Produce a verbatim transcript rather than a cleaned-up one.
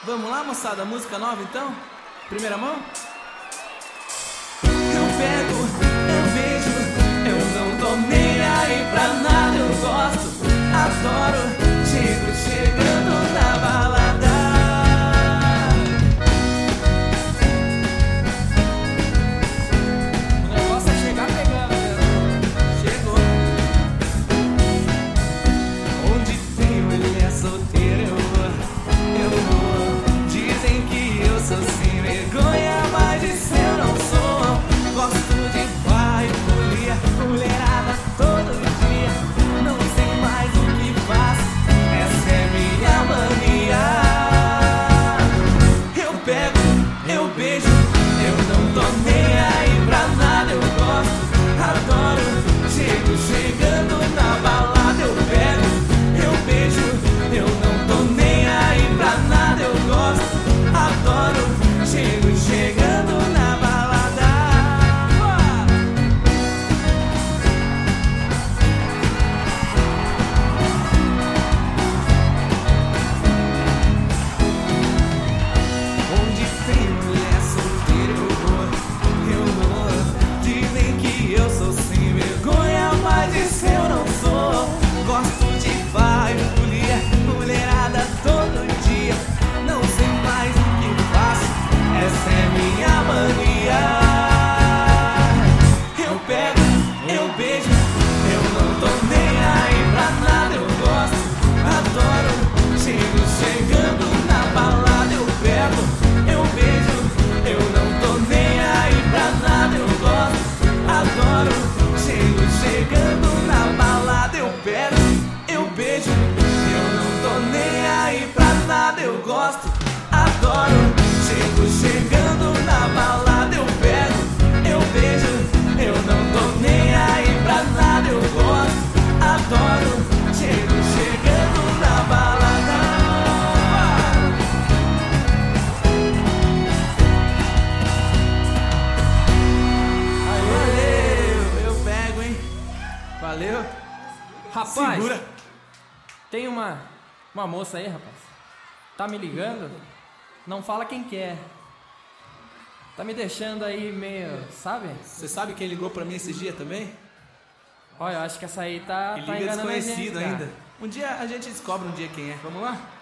Vamos lá, moçada, música nova então? Primeira mão? Eu pego, eu vejo, eu não tô nem aí pra nada. Eu gosto, adoro, chego chegando na balada. O negócio é chegar pegando, né? Chegou. Onde tem mulher solteira eu vou, eu vou. Dizem que eu sou sem vergonha, mas isso eu não sou. Gosto de pai, mulher, mulherada todo dia. Não sei mais o que faço, essa é minha mania. Eu pego, eu beijo, eu não tô nem aí pra nada. Eu gosto, adoro, chego chegando na balada. Eu pego, eu beijo, eu não tô nem aí pra nada. Eu gosto, adoro, chego chegando na balada. Onde tem mulher solteira eu vou, eu vou. Dizem que eu sou sem vergonha, mas isso eu não sou. Gosto de pai, mulher, mulherada todo dia. Não sei mais o que faço, essa é minha mania. Eu pego, eu beijo, eu não tô nem aí pra nada. Eu gosto, adoro, chego chegando na balada. Eu pego, eu beijo, eu não tô nem aí pra nada. Eu gosto, adoro, chego chegando na balada. Eu pego, eu beijo, eu não tô nem aí pra nada. Eu gosto, adoro, chego chegando na balada. Eu pego, eu beijo, eu não tô nem aí pra nada. Eu gosto, adoro, chego chegando na balada. Valeu, eu pego, hein? Valeu. Rapaz, Segura. tem uma, uma moça aí, rapaz. Tá me ligando? Não fala quem que é. Tá me deixando aí meio, sabe? Você sabe quem ligou pra mim esses dias também? Olha, eu acho que essa aí tá, E tá liga enganando a gente, desconhecido cara. ainda. Um dia a gente descobre um dia quem é. Vamos lá?